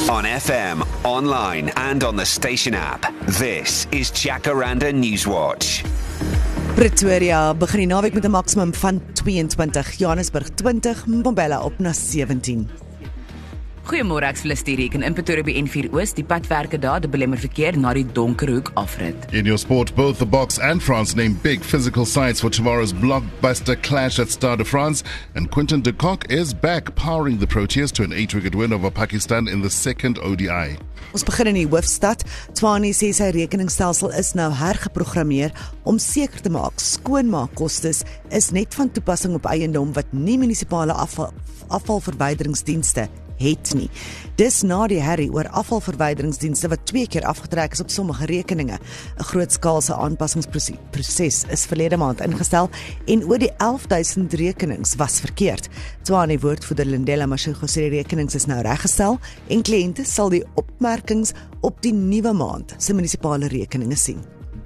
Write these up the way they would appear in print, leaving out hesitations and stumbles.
On FM, online and on the station app. This is Jacaranda Newswatch. Pretoria begin die naweek met 'n maksimum van 22, Johannesburg 20, Mbombela op na 17. Goeiemôre, ek is Felicity in Pretoria by N4 Oos. Die padwerke daar, die belemmer verkeer na die Donkerhoek afrit. In your sport, both the Boks and France name big physical sites for tomorrow's blockbuster clash at Stade de France, and Quinton de Kock is back, powering the Proteas to an 8-wicket win over Pakistan in the second ODI. Ons begin in die hoofstad. Tshwane sê sy rekeningstelsel is nou hergeprogrammeer om seker te maak skoonmaakkostes is net van toepassing op eiendom wat nie munisipale afvalverwyderingsdienste het nie. Dis na die herrie oor afvalverwyderingsdienste wat 2 keer afgetrek is op sommige rekeninge. 'n Grootskaalse aanpassingsproses is verlede maand ingestel en oor die 11,000 rekenings was verkeerd. Tshwane woordvoerder Lindela Mashugo sê die rekenings is nou reggestel en kliënte sal die opmerkings op die nuwe maand se munisipale rekeninge sien.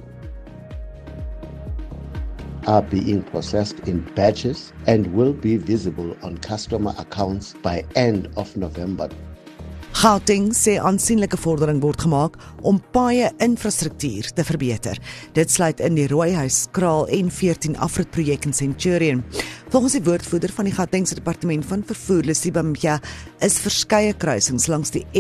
Are being processed in batches and will be visible on customer accounts by end of November. Gauteng sê aansienlike vordering word gemaak om paaie infrastruktuur te verbeter. Dit sluit in die Rooihuis, Kraal en 14 afritprojek in Centurion. Volgens die woordvoerder van die Gautengse departement van vervoer, Lesiba Mja, is verskeie kruisings langs die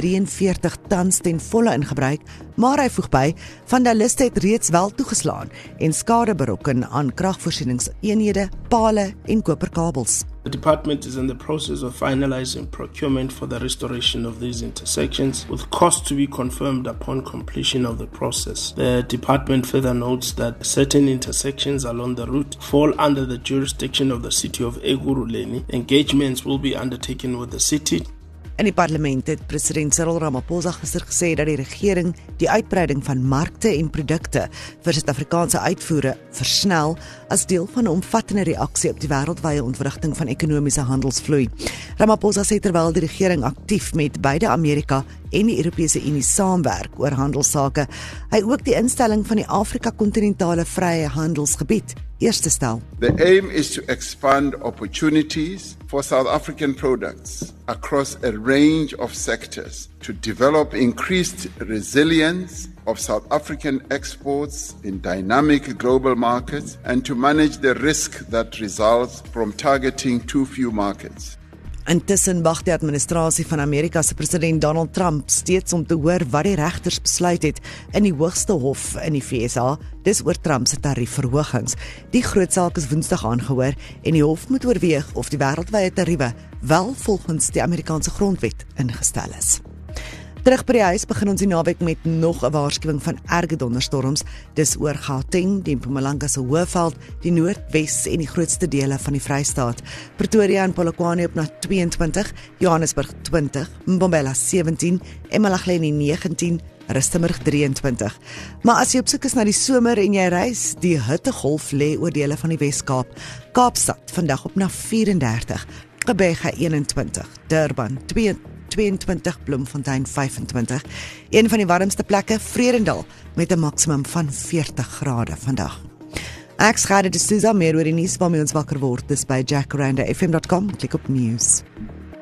M43 tans ten volle in gebruik, maar hy voeg by, vandaliste het reeds wel toegeslaan en skade berokken aan kragvoorsieningseenhede, pale en koperkabels. The department is in the process of finalizing procurement for the restoration of these intersections, with costs to be confirmed upon completion of the process. The department further notes that certain intersections along the route fall under the jurisdiction of the city of Ekurhuleni. Engagements will be undertaken with the city. In die parlement het president Cyril Ramaphosa gister gesê dat die regering die uitbreiding van markte en produkte vir Suid-Afrikaanse uitvoere versnel as deel van 'n omvattende reaksie op die wêreldwye ontwrigting van ekonomiese handelsvloei. Ramaphosa sê terwyl die regering aktief met beide Amerika en die Europese Unie saamwerk oor handelsake, hy ook die instelling van die Afrika-kontinentale vrye handelsgebied eerste stel. The aim is to expand opportunities for South African products across a range of sectors to develop increased resilience of South African exports in dynamic global markets and to manage the risk that results from targeting too few markets. Intussen wag die administrasie van Amerika se president Donald Trump steeds om te hoor wat die regters besluit het in die hoogste hof in die VSA, dis oor Trump se tariefverhogings. Die groot saak is Woensdag aangehoor en die hof moet oorweeg of die wêreldwye tariewe wel volgens die Amerikaanse grondwet ingestel is. Terug by die huis begin ons die naweek met nog 'n waarskuwing van erge donderstorms. Dis oor Gauteng, die Mpumalanga se Hoëveld, die Noordwes en die grootste dele van die Vrystaat. Pretoria en Polokwane op na 22, Johannesburg 20, Mbombela 17, Emalahleni 19, Rustenburg 23. Maar as jy op soek is na die somer en jy reis, die hittegolf lê oor dele van die Wes-Kaap. Kaapstad vandag op na 34, Gqeberha 21, Durban 22, Bloemfontein 25. Een van die warmste plekke, Vredendal, met 'n maksimum van 40 grade vandag. Ek skade die Suza meer oor die nuus waarmee ons wakker word, dis by jacarandafm.com, klik op news.